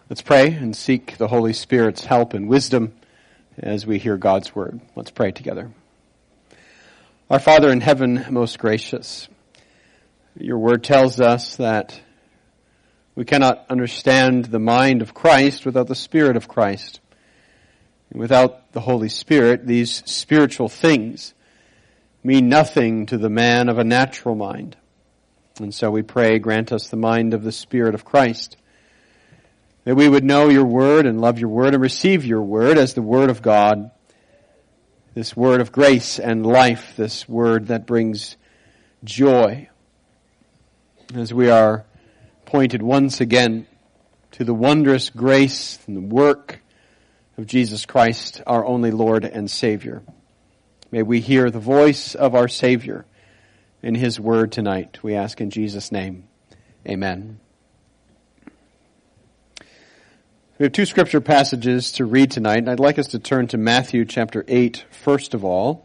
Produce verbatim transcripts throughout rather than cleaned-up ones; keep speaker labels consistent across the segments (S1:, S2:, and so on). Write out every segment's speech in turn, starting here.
S1: Let's pray and seek the Holy Spirit's help and wisdom as we hear God's word. Let's pray together. Our Father in heaven, most gracious, your word tells us that we cannot understand the mind of Christ without the Spirit of Christ. And without the Holy Spirit, these spiritual things mean nothing to the man of a natural mind. And so we pray, grant us the mind of the Spirit of Christ, that we would know your word and love your word and receive your word as the word of God, this word of grace and life, this word that brings joy, as we are pointed once again to the wondrous grace and the work of Jesus Christ, our only Lord and Savior. May we hear the voice of our Savior in his word tonight. We ask in Jesus' name. Amen. We have two scripture passages to read tonight, and I'd like us to turn to Matthew chapter eight first of all.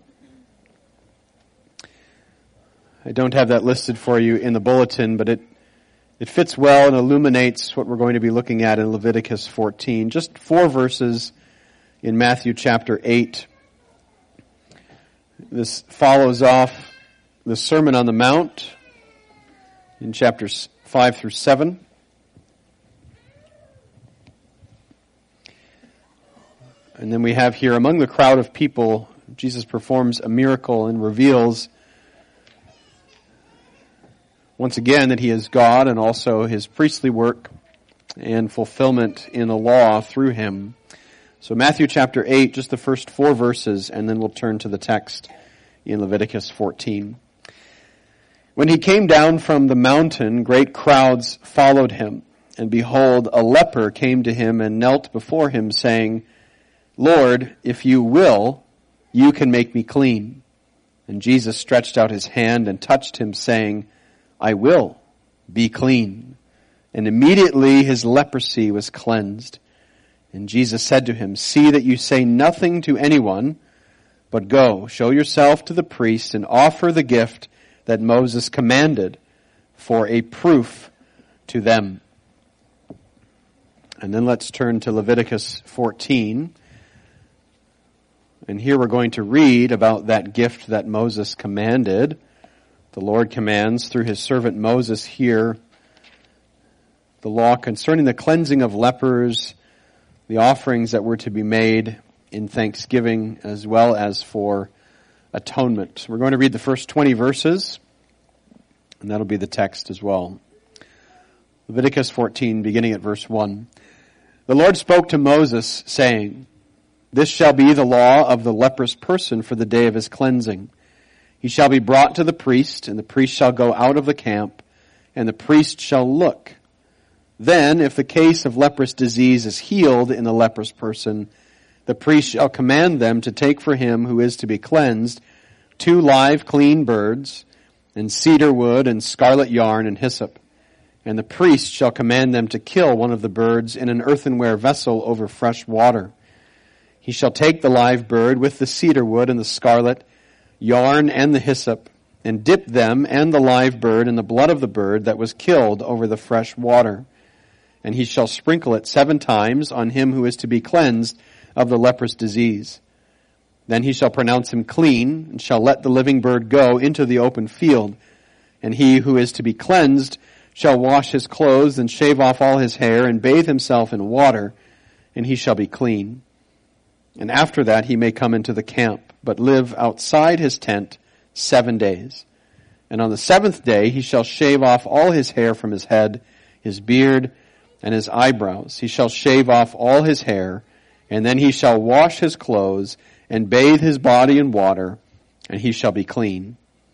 S1: I don't have that listed for you in the bulletin, but it it fits well and illuminates what we're going to be looking at in Leviticus fourteen. Just four verses in Matthew chapter eight. This follows off the Sermon on the Mount in chapters five through seven. And then we have here, among the crowd of people, Jesus performs a miracle and reveals once again that he is God, and also his priestly work and fulfillment in the law through him. So Matthew chapter eight, just the first four verses, and then we'll turn to the text in Leviticus fourteen. When he came down from the mountain, great crowds followed him. And behold, a leper came to him and knelt before him, saying, Lord, if you will, you can make me clean. And Jesus stretched out his hand and touched him, saying, I will, be clean. And immediately his leprosy was cleansed. And Jesus said to him, see that you say nothing to anyone, but go, show yourself to the priest and offer the gift that Moses commanded for a proof to them. And then let's turn to Leviticus fourteen. And here we're going to read about that gift that Moses commanded. The Lord commands through his servant Moses here the law concerning the cleansing of lepers, the offerings that were to be made in thanksgiving as well as for atonement. We're going to read the first twenty verses, and that'll be the text as well. Leviticus fourteen, beginning at verse one. The Lord spoke to Moses, saying, This shall be the law of the leprous person for the day of his cleansing. He shall be brought to the priest, and the priest shall go out of the camp, and the priest shall look. Then, if the case of leprous disease is healed in the leprous person, the priest shall command them to take for him who is to be cleansed two live clean birds, and cedar wood, and scarlet yarn, and hyssop. And the priest shall command them to kill one of the birds in an earthenware vessel over fresh water. He shall take the live bird with the cedar wood and the scarlet yarn and the hyssop, and dip them and the live bird in the blood of the bird that was killed over the fresh water. And he shall sprinkle it seven times on him who is to be cleansed of the leprous disease. Then he shall pronounce him clean, and shall let the living bird go into the open field. And he who is to be cleansed shall wash his clothes, and shave off all his hair, and bathe himself in water, and he shall be clean. And after that he may come into the camp, but live outside his tent seven days. And on the seventh day he shall shave off all his hair from his head, his beard, and his eyebrows. He shall shave off all his hair, and then he shall wash his clothes, and bathe his body in water, and he shall be clean.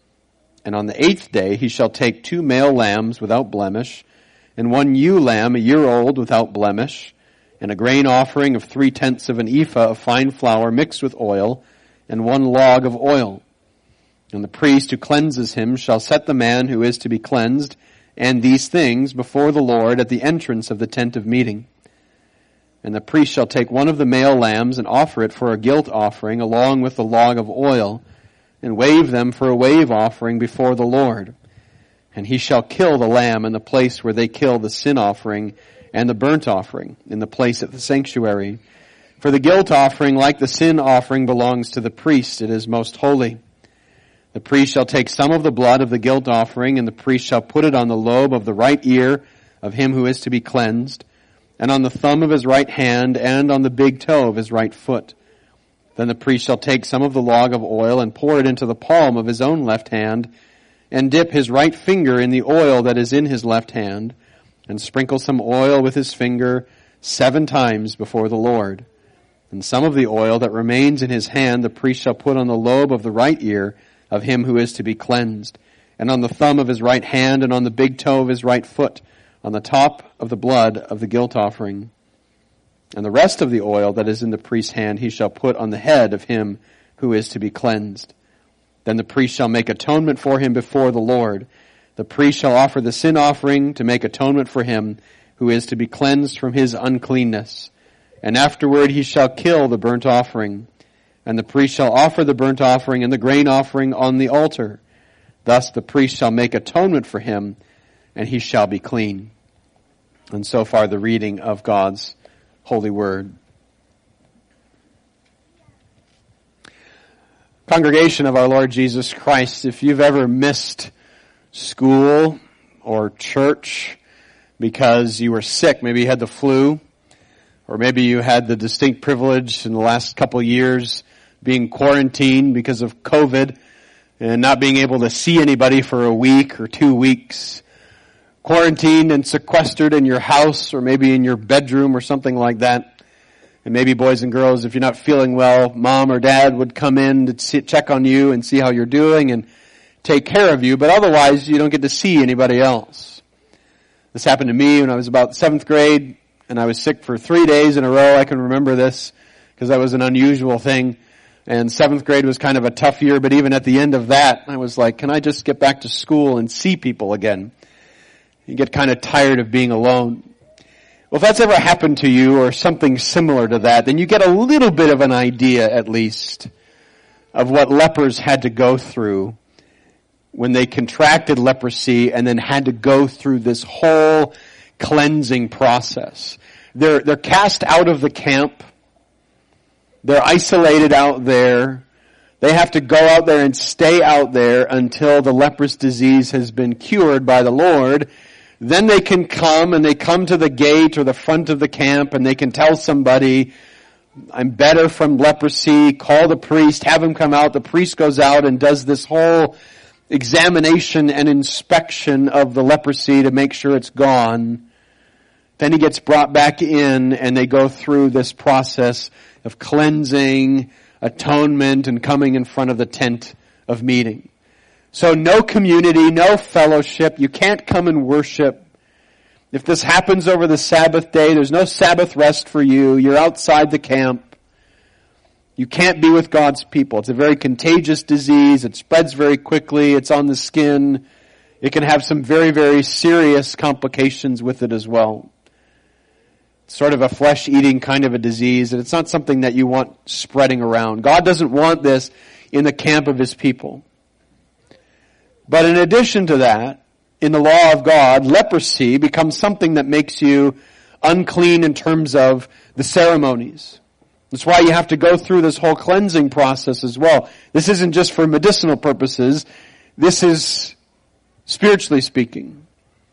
S1: And on the eighth day he shall take two male lambs without blemish, and one ewe lamb a year old without blemish, and a grain offering of three-tenths of an ephah of fine flour mixed with oil, and one log of oil. And the priest who cleanses him shall set the man who is to be cleansed and these things before the Lord at the entrance of the tent of meeting. And the priest shall take one of the male lambs and offer it for a guilt offering along with the log of oil, and wave them for a wave offering before the Lord. And he shall kill the lamb in the place where they kill the sin offering, and the burnt offering in the place at the sanctuary. For the guilt offering, like the sin offering, belongs to the priest. It is most holy. The priest shall take some of the blood of the guilt offering, and the priest shall put it on the lobe of the right ear of him who is to be cleansed, and on the thumb of his right hand, and on the big toe of his right foot. Then the priest shall take some of the log of oil and pour it into the palm of his own left hand, and dip his right finger in the oil that is in his left hand, and sprinkle some oil with his finger seven times before the Lord. And some of the oil that remains in his hand the priest shall put on the lobe of the right ear of him who is to be cleansed, and on the thumb of his right hand, and on the big toe of his right foot, on the top of the blood of the guilt offering. And the rest of the oil that is in the priest's hand he shall put on the head of him who is to be cleansed. Then the priest shall make atonement for him before the Lord. The priest shall offer the sin offering to make atonement for him who is to be cleansed from his uncleanness. And afterward he shall kill the burnt offering. And the priest shall offer the burnt offering and the grain offering on the altar. Thus the priest shall make atonement for him, and he shall be clean. And so far the reading of God's holy word. Congregation of our Lord Jesus Christ, if you've ever missed school or church because you were sick, maybe you had the flu, or maybe you had the distinct privilege in the last couple of years being quarantined because of COVID and not being able to see anybody for a week or two weeks, quarantined and sequestered in your house or maybe in your bedroom or something like that. And maybe, boys and girls, if you're not feeling well, mom or dad would come in to see, check on you and see how you're doing and take care of you, but otherwise you don't get to see anybody else. This happened to me when I was about seventh grade, and I was sick for three days in a row. I can remember this because that was an unusual thing. And seventh grade was kind of a tough year, but even at the end of that, I was like, can I just get back to school and see people again? You get kind of tired of being alone. Well, if that's ever happened to you or something similar to that, then you get a little bit of an idea, at least, of what lepers had to go through when they contracted leprosy and then had to go through this whole cleansing process. They're, they're cast out of the camp. They're isolated out there. They have to go out there and stay out there until the leprous disease has been cured by the Lord. Then they can come and they come to the gate or the front of the camp and they can tell somebody, I'm better from leprosy, call the priest, have him come out. The priest goes out and does this whole examination and inspection of the leprosy to make sure it's gone. Then he gets brought back in and they go through this process of cleansing, atonement, and coming in front of the tent of meeting. So no community, no fellowship. You can't come and worship. If this happens over the Sabbath day, there's no Sabbath rest for you. You're outside the camp. You can't be with God's people. It's a very contagious disease. It spreads very quickly. It's on the skin. It can have some very, very serious complications with it as well. It's sort of a flesh-eating kind of a disease, and it's not something that you want spreading around. God doesn't want this in the camp of His people. But in addition to that, in the law of God, leprosy becomes something that makes you unclean in terms of the ceremonies. That's why you have to go through this whole cleansing process as well. This isn't just for medicinal purposes. This is spiritually speaking.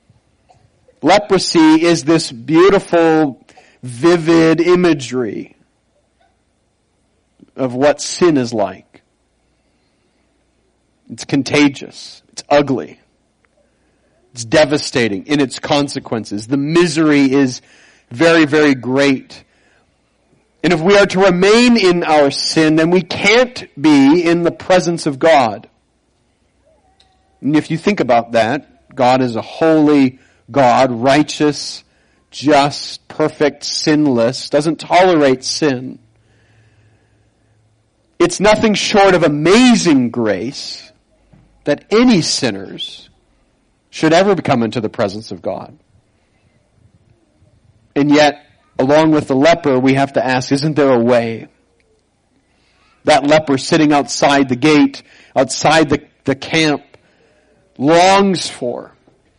S1: Leprosy is this beautiful, vivid imagery of what sin is like. It's contagious. It's ugly. It's devastating in its consequences. The misery is very, very great. And if we are to remain in our sin, then we can't be in the presence of God. And if you think about that, God is a holy God, righteous, just, perfect, sinless, doesn't tolerate sin. It's nothing short of amazing grace that any sinners should ever come into the presence of God. And yet, along with the leper, we have to ask, isn't there a way? That leper sitting outside the gate, outside the, the camp, longs for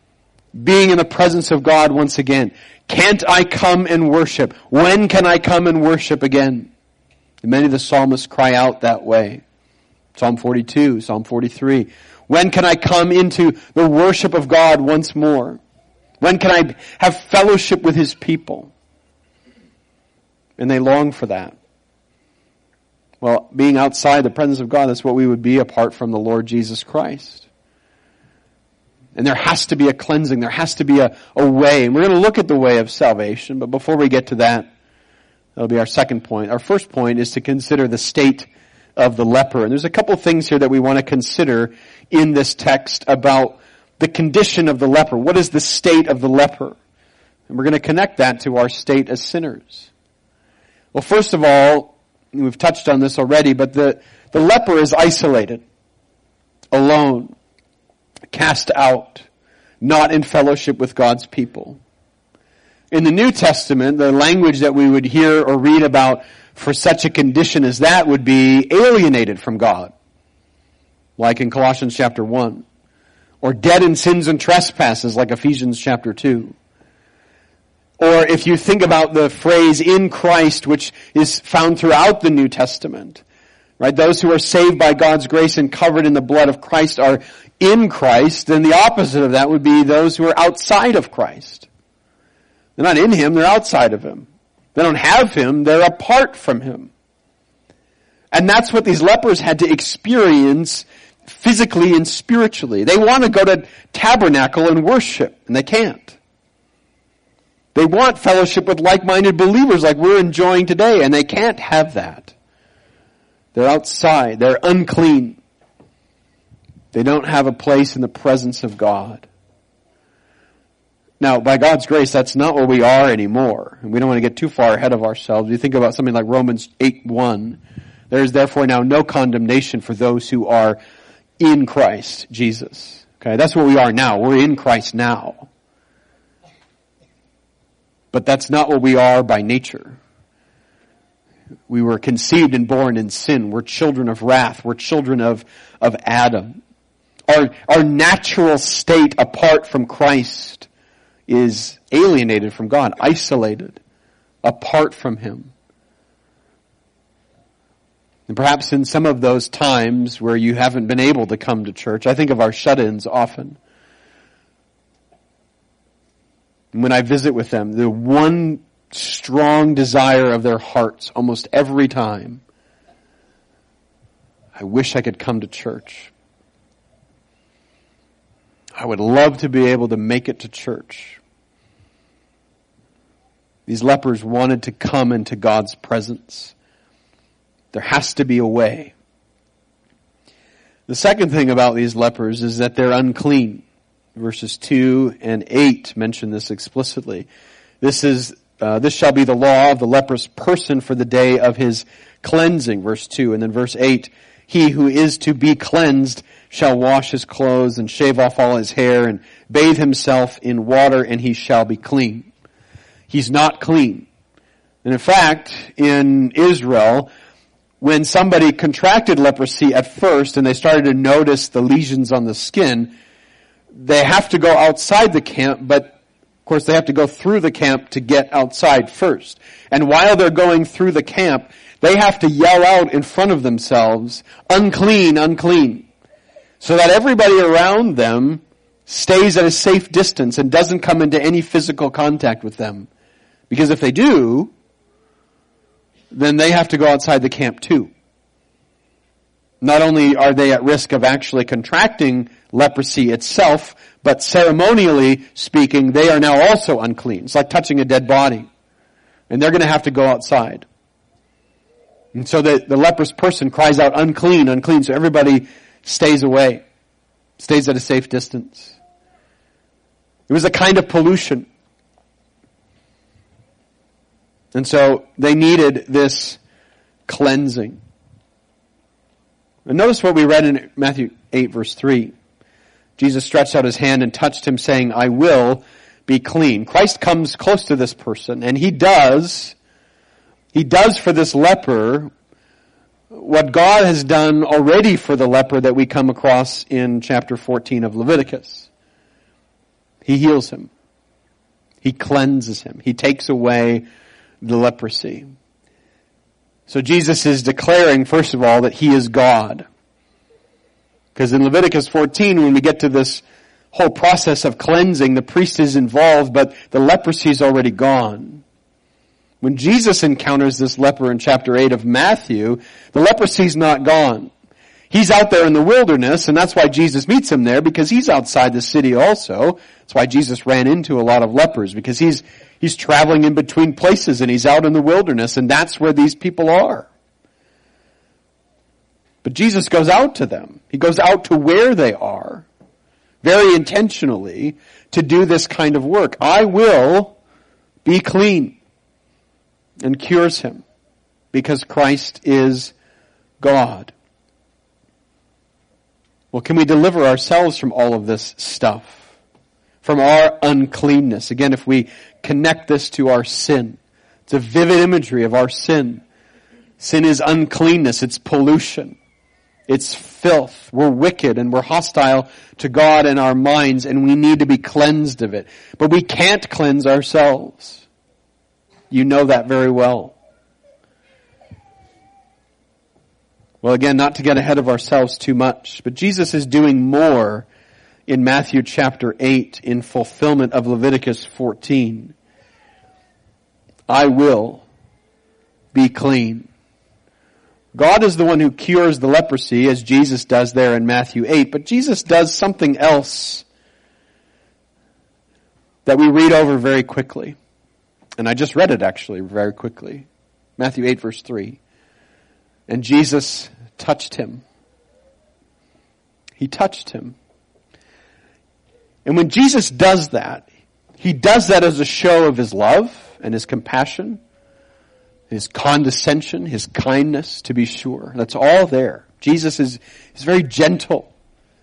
S1: being in the presence of God once again. Can't I come and worship? When can I come and worship again? And many of the psalmists cry out that way. Psalm forty-two, Psalm forty-three. When can I come into the worship of God once more? When can I have fellowship with His people? And they long for that. Well, being outside the presence of God, that's what we would be apart from the Lord Jesus Christ. And there has to be a cleansing. There has to be a, a way. And we're going to look at the way of salvation. But before we get to that, that'll be our second point. Our first point is to consider the state of the leper. And there's a couple of things here that we want to consider in this text about the condition of the leper. What is the state of the leper? And we're going to connect that to our state as sinners. Well, first of all, we've touched on this already, but the, the leper is isolated, alone, cast out, not in fellowship with God's people. In the New Testament, the language that we would hear or read about for such a condition as that would be alienated from God, like in Colossians chapter one, or dead in sins and trespasses, like Ephesians chapter two. Or if you think about the phrase in Christ, which is found throughout the New Testament, right? Those who are saved by God's grace and covered in the blood of Christ are in Christ, then the opposite of that would be those who are outside of Christ. They're not in Him, they're outside of Him. They don't have Him, they're apart from Him. And that's what these lepers had to experience physically and spiritually. They want to go to tabernacle and worship, and they can't. They want fellowship with like-minded believers like we're enjoying today, and they can't have that. They're outside. They're unclean. They don't have a place in the presence of God. Now, by God's grace, that's not where we are anymore. And we don't want to get too far ahead of ourselves. You think about something like Romans eight one. There is therefore now no condemnation for those who are in Christ Jesus. Okay, that's where we are now. We're in Christ now. But that's not what we are by nature. We were conceived and born in sin. We're children of wrath. We're children of, of Adam. Our, our natural state apart from Christ is alienated from God, isolated, apart from Him. And perhaps in some of those times where you haven't been able to come to church, I think of our shut-ins often. When I visit with them, the one strong desire of their hearts almost every time, I wish I could come to church. I would love to be able to make it to church. These lepers wanted to come into God's presence. There has to be a way. The second thing about these lepers is that they're unclean. Verses two and eight mention this explicitly. This is, uh, this shall be the law of the leprous person for the day of his cleansing, verse two. And then verse eight, he who is to be cleansed shall wash his clothes and shave off all his hair and bathe himself in water, and he shall be clean. He's not clean. And in fact, in Israel, when somebody contracted leprosy at first and they started to notice the lesions on the skin, they have to go outside the camp, but of course they have to go through the camp to get outside first. And while they're going through the camp, they have to yell out in front of themselves, unclean, unclean, so that everybody around them stays at a safe distance and doesn't come into any physical contact with them. Because if they do, then they have to go outside the camp too. Not only are they at risk of actually contracting leprosy itself, but ceremonially speaking, they are now also unclean. It's like touching a dead body. And they're going to have to go outside. And so the, the leprous person cries out, unclean, unclean, so everybody stays away, stays at a safe distance. It was a kind of pollution. And so they needed this cleansing. And notice what we read in Matthew eight verse three. Jesus stretched out his hand and touched him, saying, I will be clean. Christ comes close to this person, and he does, he does for this leper what God has done already for the leper that we come across in chapter fourteen of Leviticus. He heals him. He cleanses him. He takes away the leprosy. So Jesus is declaring, first of all, that he is God. Because in Leviticus fourteen, when we get to this whole process of cleansing, the priest is involved, but the leprosy is already gone. When Jesus encounters this leper in chapter eight of Matthew, the leprosy is not gone. He's out there in the wilderness, and that's why Jesus meets him there, because he's outside the city also. That's why Jesus ran into a lot of lepers, because he's he's traveling in between places, and he's out in the wilderness, and that's where these people are. But Jesus goes out to them. He goes out to where they are, very intentionally, to do this kind of work. I will be clean, and cures him, because Christ is God. Well, can we deliver ourselves from all of this stuff? From our uncleanness? Again, if we connect this to our sin, it's a vivid imagery of our sin. Sin is uncleanness, it's pollution. It's filth. We're wicked and we're hostile to God and our minds, and we need to be cleansed of it. But we can't cleanse ourselves. You know that very well. Well, again, not to get ahead of ourselves too much, but Jesus is doing more in Matthew chapter eight in fulfillment of Leviticus fourteen. I will be clean. God is the one who cures the leprosy, as Jesus does there in Matthew eight, but Jesus does something else that we read over very quickly. And I just read it actually very quickly. Matthew eight verse three. And Jesus touched him. He touched him. And when Jesus does that, he does that as a show of his love and his compassion, his condescension, his kindness, to be sure. That's all there. Jesus is, is very gentle.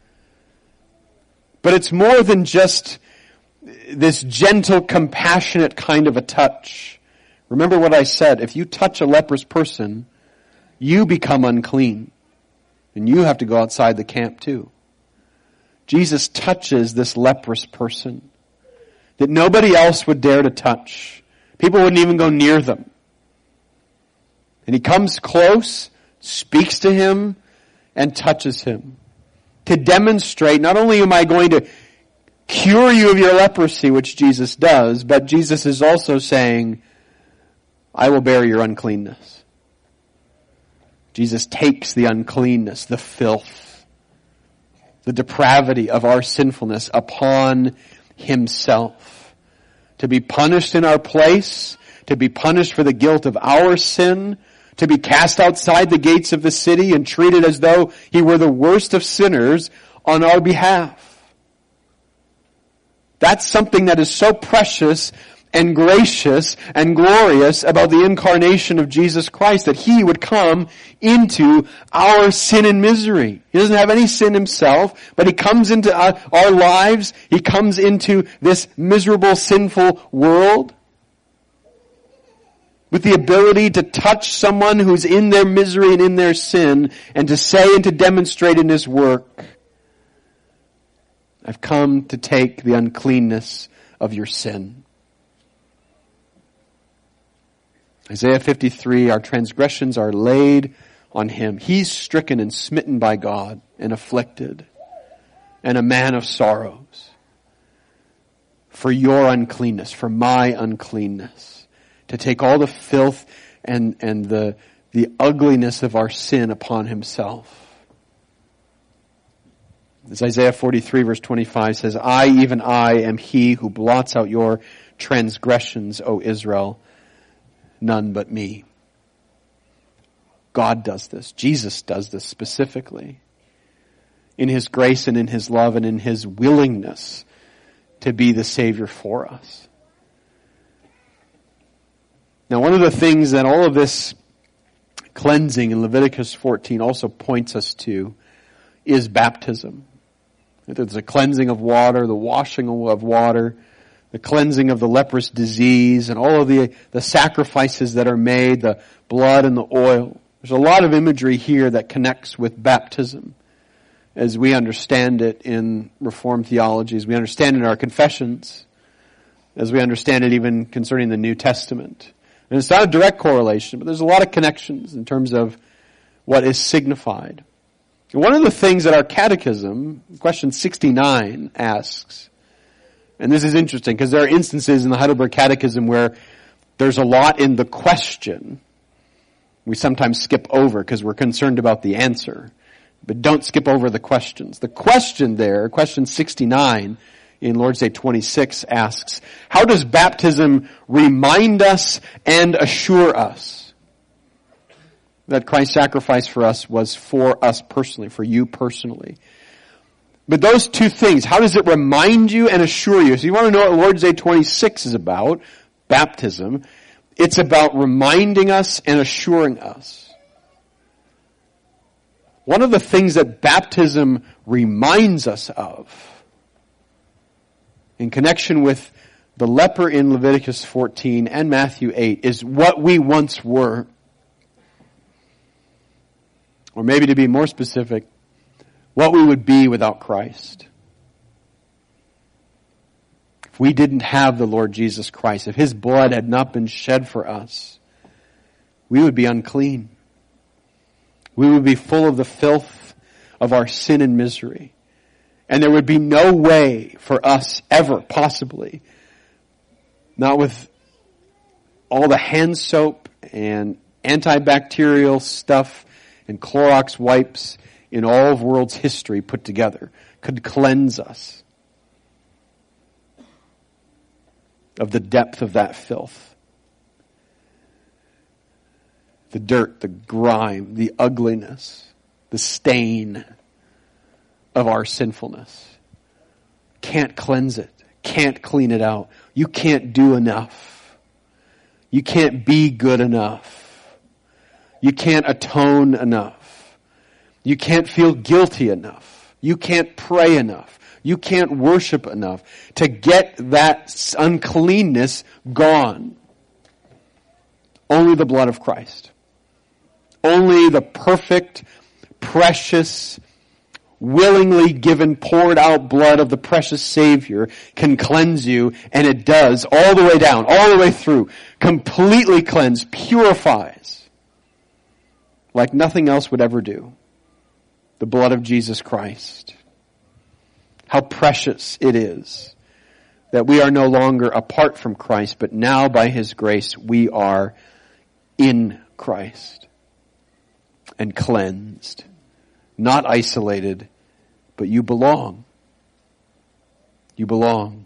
S1: But it's more than just this gentle, compassionate kind of a touch. Remember what I said. If you touch a leprous person, you become unclean. And you have to go outside the camp too. Jesus touches this leprous person that nobody else would dare to touch. People wouldn't even go near them. And he comes close, speaks to him, and touches him. To demonstrate, not only am I going to cure you of your leprosy, which Jesus does, but Jesus is also saying, I will bear your uncleanness. Jesus takes the uncleanness, the filth, the depravity of our sinfulness upon himself. To be punished in our place, to be punished for the guilt of our sin, to be cast outside the gates of the city and treated as though he were the worst of sinners on our behalf. That's something that is so precious and gracious and glorious about the incarnation of Jesus Christ, that he would come into our sin and misery. He doesn't have any sin himself, but he comes into our, our lives. He comes into this miserable, sinful world with the ability to touch someone who's in their misery and in their sin, and to say and to demonstrate in his work, I've come to take the uncleanness of your sin. Isaiah fifty-three, our transgressions are laid on him. He's stricken and smitten by God and afflicted, and a man of sorrows. For your uncleanness, for my uncleanness. To take all the filth and, and the, the ugliness of our sin upon himself. As Isaiah forty-three verse twenty-five says, I, even I, am he who blots out your transgressions, O Israel. None but me. God does this. Jesus does this specifically. In his grace and in his love and in his willingness to be the Savior for us. Now, one of the things that all of this cleansing in Leviticus fourteen also points us to is baptism. There's a cleansing of water, the washing of water, the cleansing of the leprous disease, and all of the, the sacrifices that are made, the blood and the oil. There's a lot of imagery here that connects with baptism as we understand it in Reformed theology, as we understand it in our confessions, as we understand it even concerning the New Testament. And it's not a direct correlation, but there's a lot of connections in terms of what is signified. And one of the things that our catechism, question sixty-nine, asks, and this is interesting because there are instances in the Heidelberg Catechism where there's a lot in the question we sometimes skip over because we're concerned about the answer. But don't skip over the questions. The question there, question sixty-nine in Lord's Day twenty-six, asks, how does baptism remind us and assure us that Christ's sacrifice for us was for us personally, for you personally? But those two things, how does it remind you and assure you? So you want to know what Lord's Day twenty-six is about, baptism. It's about reminding us and assuring us. One of the things that baptism reminds us of, in connection with the leper in Leviticus fourteen and Matthew eight, is what we once were. Or maybe to be more specific, what we would be without Christ. If we didn't have the Lord Jesus Christ, if His blood had not been shed for us, we would be unclean. We would be full of the filth of our sin and misery. And there would be no way for us ever, possibly, not with all the hand soap and antibacterial stuff and Clorox wipes in all of world's history put together, could cleanse us of the depth of that filth. The dirt, the grime, the ugliness, the stain of our sinfulness. Can't cleanse it. Can't clean it out. You can't do enough. You can't be good enough. You can't atone enough. You can't feel guilty enough. You can't pray enough. You can't worship enough to get that uncleanness gone. Only the blood of Christ. Only the perfect, precious, willingly given, poured out blood of the precious Savior can cleanse you, and it does all the way down, all the way through. Completely cleanse, purifies, like nothing else would ever do. The blood of Jesus Christ. How precious it is that we are no longer apart from Christ, but now by His grace we are in Christ and cleansed. Not isolated, but you belong. You belong.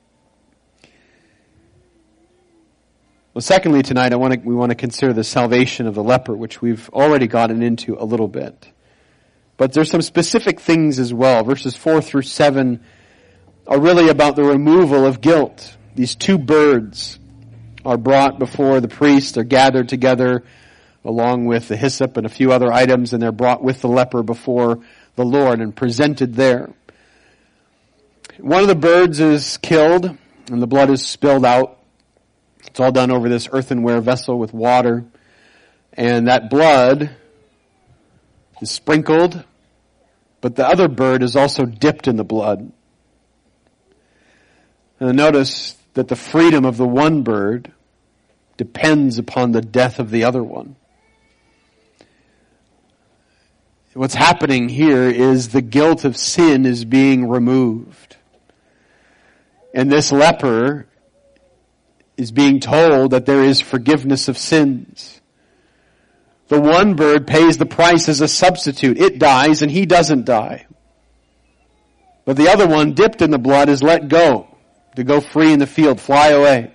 S1: Well, secondly, tonight I want to, we want to consider the salvation of the leper, which we've already gotten into a little bit. But there's some specific things as well. Verses four through seven are really about the removal of guilt. These two birds are brought before the priest. They're gathered together along with the hyssop and a few other items, and they're brought with the leper before the Lord and presented there. One of the birds is killed, and the blood is spilled out. It's all done over this earthenware vessel with water. And that blood is sprinkled, but the other bird is also dipped in the blood. And notice that the freedom of the one bird depends upon the death of the other one. What's happening here is the guilt of sin is being removed. And this leper is being told that there is forgiveness of sins. The one bird pays the price as a substitute. It dies and he doesn't die. But the other one, dipped in the blood, is let go to go free in the field, fly away.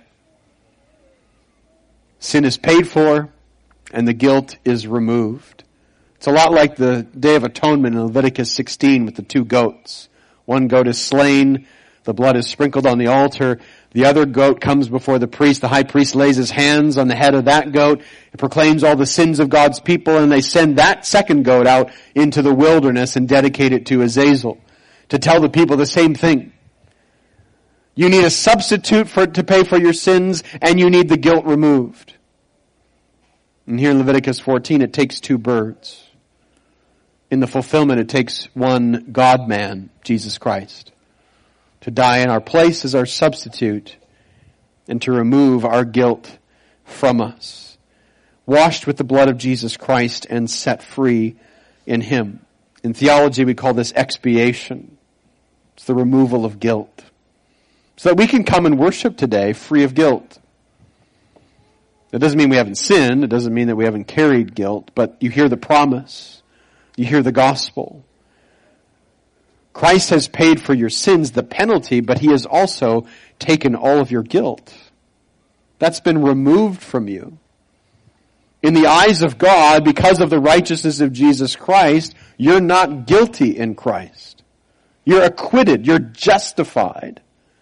S1: Sin is paid for and the guilt is removed. It's a lot like the Day of Atonement in Leviticus sixteen with the two goats. One goat is slain, the blood is sprinkled on the altar. The other goat comes before the priest. The high priest lays his hands on the head of that goat. It proclaims all the sins of God's people, and they send that second goat out into the wilderness and dedicate it to Azazel to tell the people the same thing. You need a substitute for to pay for your sins, and you need the guilt removed. And here in Leviticus fourteen, it takes two birds. In the fulfillment, it takes one God-man, Jesus Christ, to die in our place as our substitute and to remove our guilt from us. Washed with the blood of Jesus Christ and set free in Him. In theology, we call this expiation. It's the removal of guilt. So that we can come and worship today free of guilt. That doesn't mean we haven't sinned. It doesn't mean that we haven't carried guilt. But you hear the promise. You hear the gospel. Christ has paid for your sins, the penalty, but He has also taken all of your guilt. That's been removed from you. In the eyes of God, because of the righteousness of Jesus Christ, you're not guilty in Christ. You're acquitted. You're justified.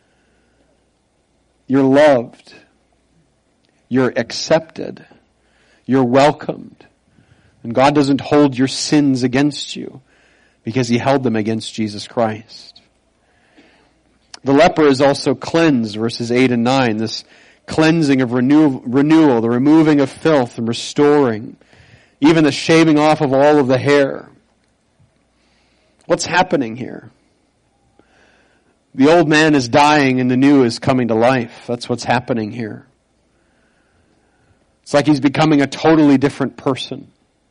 S1: You're loved. You're accepted. You're welcomed. And God doesn't hold your sins against you because He held them against Jesus Christ. The leper is also cleansed, verses eight and nine. This cleansing of renew, renewal, the removing of filth and restoring, even the shaving off of all of the hair. What's happening here? The old man is dying and the new is coming to life. That's what's happening here. It's like he's becoming a totally different person.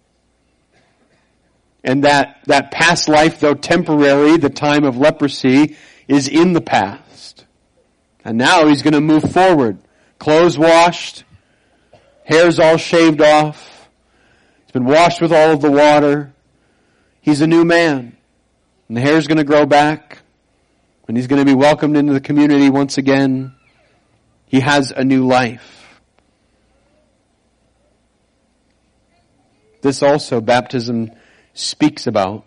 S1: And that, that past life, though temporary, the time of leprosy, is in the past. And now he's going to move forward. Clothes washed, hair's all shaved off. He's been washed with all of the water. He's a new man. And the hair's going to grow back. And he's going to be welcomed into the community once again. He has a new life. This also, baptism speaks about.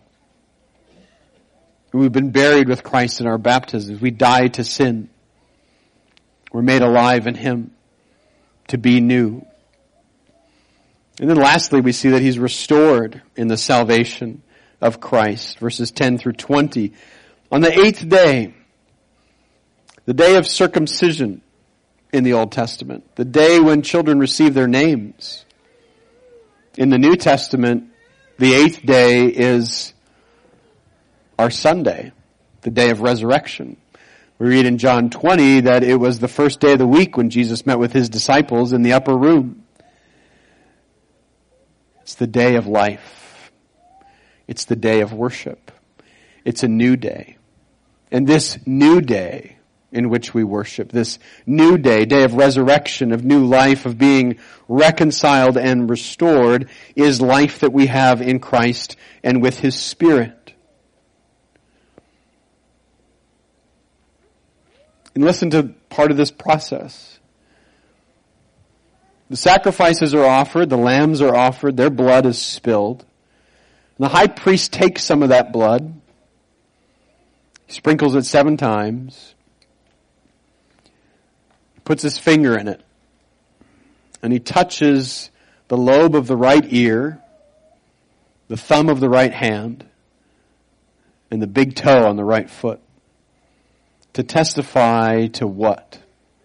S1: We've been buried with Christ in our baptisms. We die to sin. We're made alive in Him to be new. And then lastly, we see that He's restored in the salvation of Christ. Verses ten through twenty. On the eighth day, the day of circumcision in the Old Testament, the day when children receive their names. In the New Testament, the eighth day is our Sunday, the day of resurrection. We read in John twenty that it was the first day of the week when Jesus met with His disciples in the upper room. It's the day of life. It's the day of worship. It's a new day. And this new day in which we worship, this new day, day of resurrection, of new life, of being reconciled and restored, is life that we have in Christ and with His Spirit. And listen to part of this process. The sacrifices are offered, the lambs are offered, their blood is spilled. And the high priest takes some of that blood, he sprinkles it seven times, puts his finger in it, and he touches the lobe of the right ear, the thumb of the right hand, and the big toe on the right foot. To testify to what?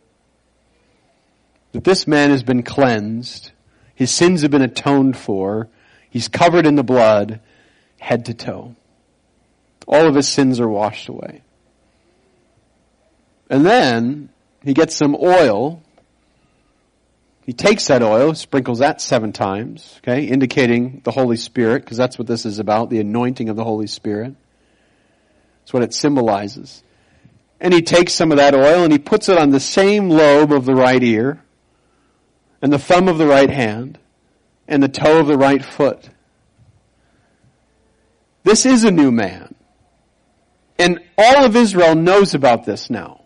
S1: That this man has been cleansed, his sins have been atoned for, he's covered in the blood, head to toe. All of his sins are washed away. And then he gets some oil. He takes that oil, sprinkles that seven times, okay, indicating the Holy Spirit, because that's what this is about, the anointing of the Holy Spirit. That's what it symbolizes. And he takes some of that oil and he puts it on the same lobe of the right ear, and the thumb of the right hand, and the toe of the right foot. This is a new man. And all of Israel knows about this now.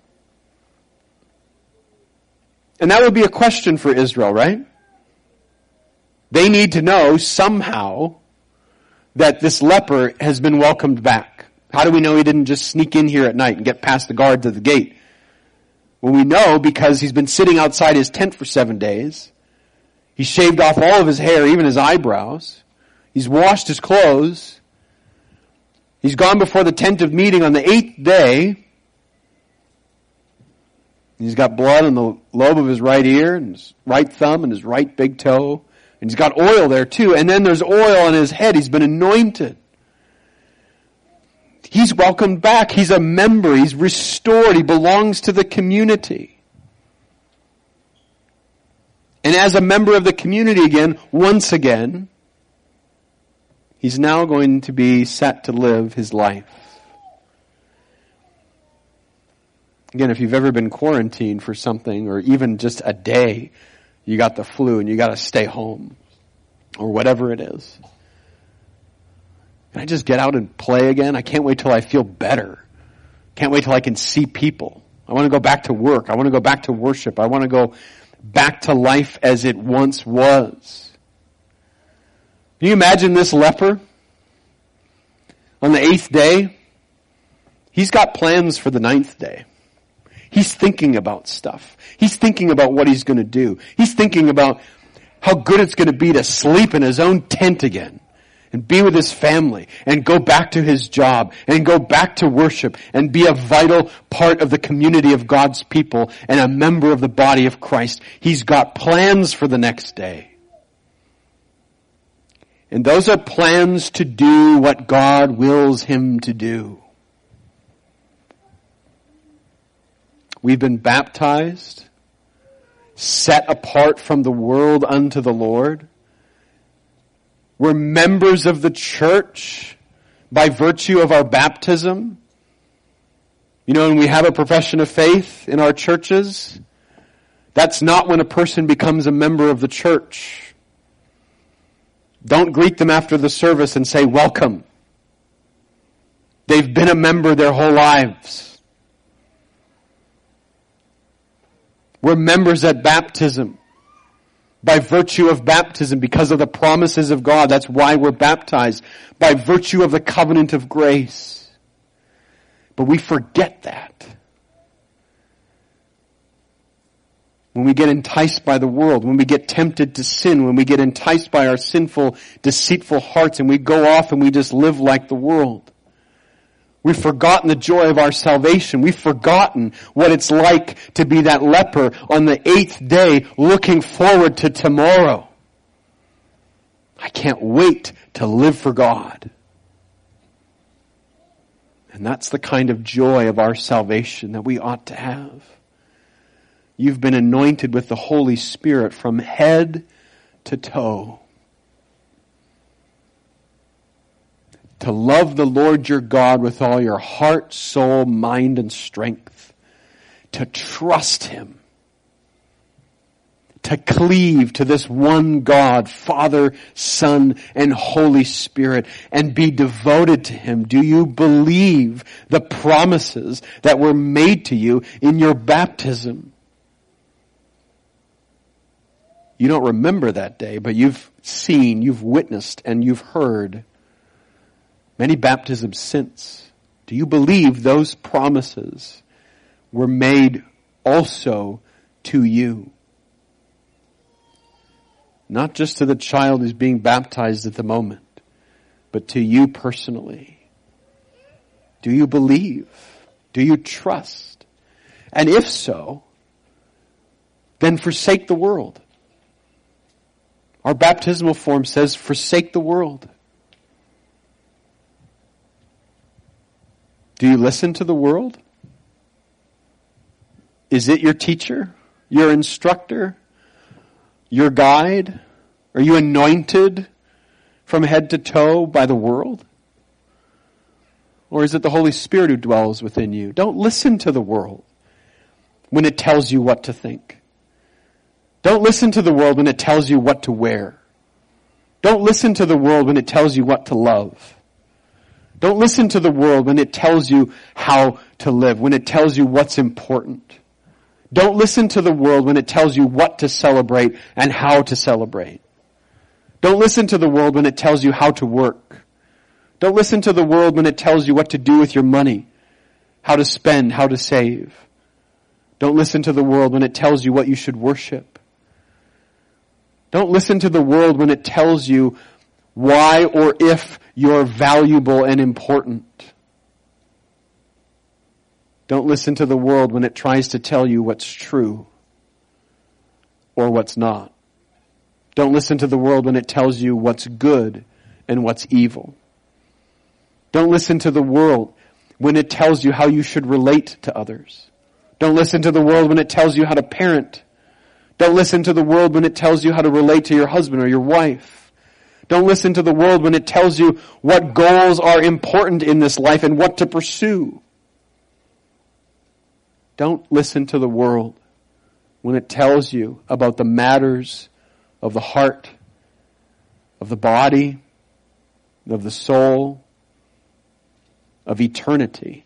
S1: And that would be a question for Israel, right? They need to know somehow that this leper has been welcomed back. How do we know he didn't just sneak in here at night and get past the guards at the gate? Well, we know because he's been sitting outside his tent for seven days. He shaved off all of his hair, even his eyebrows. He's washed his clothes. He's gone before the tent of meeting on the eighth day. He's got blood on the lobe of his right ear and his right thumb and his right big toe. And he's got oil there too. And then there's oil on his head. He's been anointed. He's welcomed back. He's a member. He's restored. He belongs to the community. And as a member of the community again, once again, he's now going to be set to live his life. Again, if you've ever been quarantined for something, or even just a day, you got the flu and you got to stay home, or whatever it is. Can I just get out and play again? I can't wait till I feel better. Can't wait till I can see people. I want to go back to work. I want to go back to worship. I want to go back to life as it once was. Can you imagine this leper? On the eighth day, he's got plans for the ninth day. He's thinking about stuff. He's thinking about what he's going to do. He's thinking about how good it's going to be to sleep in his own tent again and be with his family and go back to his job and go back to worship and be a vital part of the community of God's people and a member of the body of Christ. He's got plans for the next day. And those are plans to do what God wills him to do. We've been baptized, set apart from the world unto the Lord. We're members of the church by virtue of our baptism. You know, when we have a profession of faith in our churches, that's not when a person becomes a member of the church. Don't greet them after the service and say, welcome. They've been a member their whole lives. We're members at baptism. By virtue of baptism, because of the promises of God. That's why we're baptized. By virtue of the covenant of grace. But we forget that. When we get enticed by the world, when we get tempted to sin, when we get enticed by our sinful, deceitful hearts, and we go off and we just live like the world. We've forgotten the joy of our salvation. We've forgotten what it's like to be that leper on the eighth day looking forward to tomorrow. I can't wait to live for God. And that's the kind of joy of our salvation that we ought to have. You've been anointed with the Holy Spirit from head to toe. To love the Lord your God with all your heart, soul, mind, and strength. To trust him. To cleave to this one God, Father, Son, and Holy Spirit, and be devoted to him. Do you believe the promises that were made to you in your baptism? You don't remember that day, but you've seen, you've witnessed, and you've heard many baptisms since. Do you believe those promises were made also to you? Not just to the child who's being baptized at the moment, but to you personally. Do you believe? Do you trust? And if so, then forsake the world. Our baptismal form says, forsake the world. Do you listen to the world? Is it your teacher, your instructor, your guide? Are you anointed from head to toe by the world? Or is it the Holy Spirit who dwells within you? Don't listen to the world when it tells you what to think. Don't listen to the world when it tells you what to wear. Don't listen to the world when it tells you what to love. Don't listen to the world when it tells you how to live, when it tells you what's important. Don't listen to the world when it tells you what to celebrate and how to celebrate. Don't listen to the world when it tells you how to work. Don't listen to the world when it tells you what to do with your money, how to spend, how to save. Don't listen to the world when it tells you what you should worship. Don't listen to the world when it tells you why or if you're valuable and important. Don't listen to the world when it tries to tell you what's true or what's not. Don't listen to the world when it tells you what's good and what's evil. Don't listen to the world when it tells you how you should relate to others. Don't listen to the world when it tells you how to parent. Don't listen to the world when it tells you how to relate to your husband or your wife. Don't listen to the world when it tells you what goals are important in this life and what to pursue. Don't listen to the world when it tells you about the matters of the heart, of the body, of the soul, of eternity.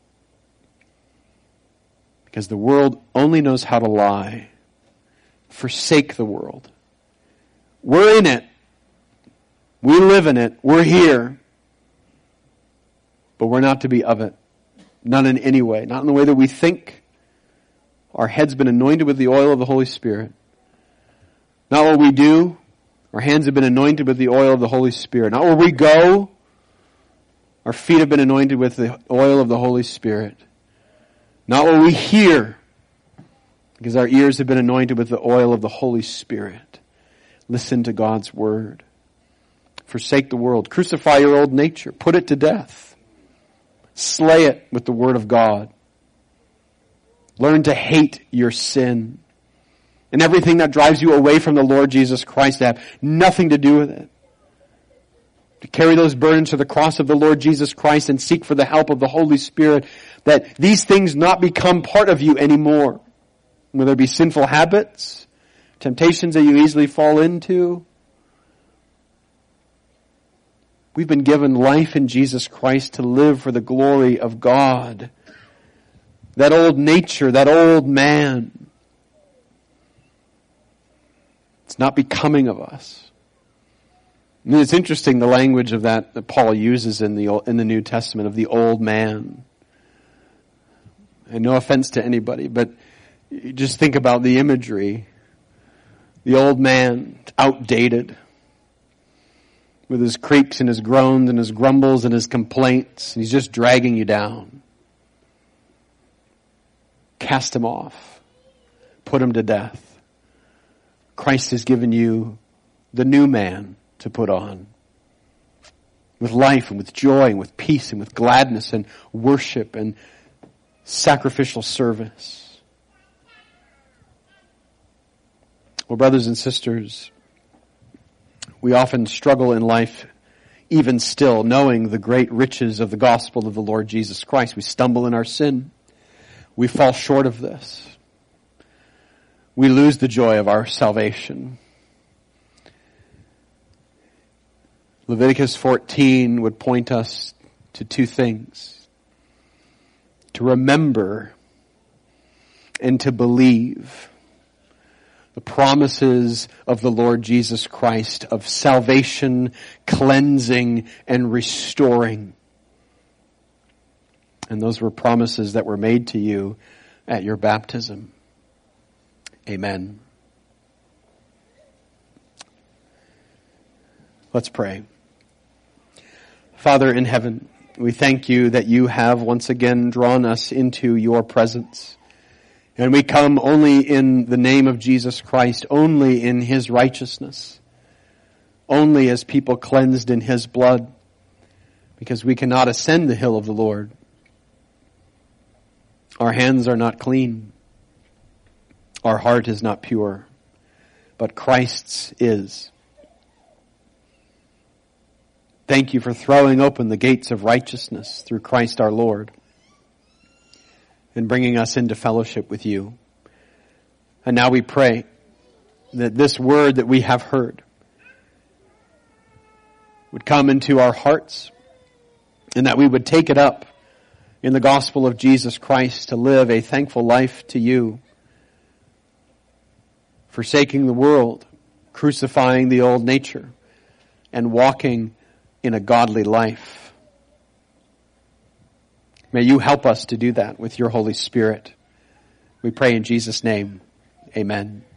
S1: Because the world only knows how to lie. Forsake the world. We're in it. We live in it. We're here. But we're not to be of it. Not in any way. Not in the way that we think. Our head's been anointed with the oil of the Holy Spirit. Not what we do. Our hands have been anointed with the oil of the Holy Spirit. Not where we go. Our feet have been anointed with the oil of the Holy Spirit. Not what we hear. Because our ears have been anointed with the oil of the Holy Spirit. Listen to God's word. Forsake the world. Crucify your old nature. Put it to death. Slay it with the word of God. Learn to hate your sin. And everything that drives you away from the Lord Jesus Christ to have nothing to do with it. To carry those burdens to the cross of the Lord Jesus Christ and seek for the help of the Holy Spirit, that these things not become part of you anymore. Whether it be sinful habits, temptations that you easily fall into. We've been given life in Jesus Christ to live for the glory of God. That old nature, that old man, it's not becoming of us. I mean, it's interesting the language of that that Paul uses in the in the New Testament of the old man. And no offense to anybody, but you just think about the imagery. The old man, outdated, with his creaks and his groans and his grumbles and his complaints. And he's just dragging you down. Cast him off. Put him to death. Christ has given you the new man to put on. With life and with joy and with peace and with gladness and worship and sacrificial service. Well, brothers and sisters, we often struggle in life, even still, knowing the great riches of the gospel of the Lord Jesus Christ. We stumble in our sin. We fall short of this. We lose the joy of our salvation. Leviticus fourteen would point us to two things. To remember and to believe the promises of the Lord Jesus Christ of salvation, cleansing, and restoring. And those were promises that were made to you at your baptism. Amen. Let's pray. Father in heaven, we thank you that you have once again drawn us into your presence. And we come only in the name of Jesus Christ, only in his righteousness, only as people cleansed in his blood, because we cannot ascend the hill of the Lord. Our hands are not clean. Our heart is not pure, but Christ's is. Thank you for throwing open the gates of righteousness through Christ our Lord and bringing us into fellowship with you. And now we pray that this word that we have heard would come into our hearts and that we would take it up in the gospel of Jesus Christ to live a thankful life to you, forsaking the world, crucifying the old nature, and walking in a godly life. May you help us to do that with your Holy Spirit. We pray in Jesus' name. Amen.